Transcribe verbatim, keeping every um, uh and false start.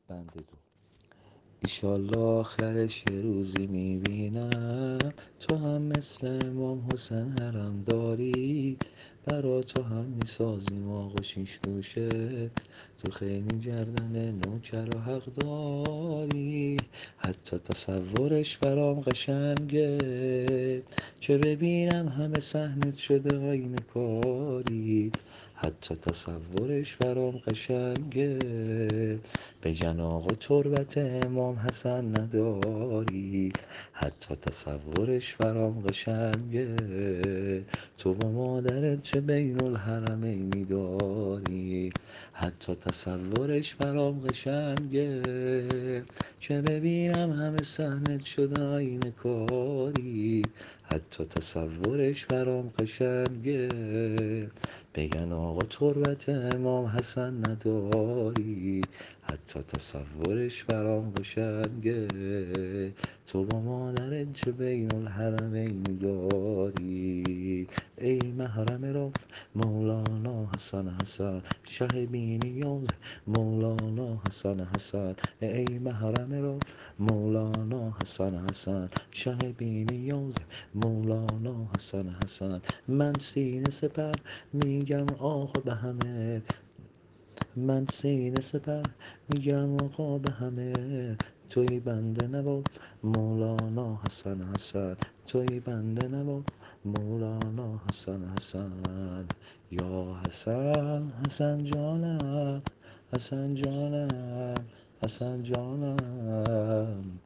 بند دو. ایشالله آخرش یه روزی میبینم تو هم مثل امام حسین حرم داری، برا تو هم میسازیم آقا شیش گوشه، تو خیلی گردن نوکر و حق داری. حتی تصورش برام قشنگه، چه ببینم همه صحنت شده آینه کاری. حتی تصورش برام قشنگه، بگن آقا تربت امام حسن نداری. حتی تصورش برام قشنگه، تو با مادرت چه بین الحرمینی داری. حتی تصورش برام قشنگه، چه ببینم همه صحنت شده آینه کاری. حتی تصورش برام قشنگه، بگن آقا تربت امام حسن نداری. حتی تصورش برام قشنگه، تو با مادرت چه بین الحرمینی داری. ای محرم راز مولانا حسن حسن، شه بینیاز مولانا حسن حسن. ای محرم راز مولانا حسن حسن، شه بینیاز مولانا حسن حسن. من سینه سپر میگم آقا به همه، من سینه سپر میگم آقا به همه، توی بنده نواز مولانا حسن حسن. توی بنده نواز مولانا حسن حسن. یا حسن حسن جانم، حسن جانم، حسن جانم.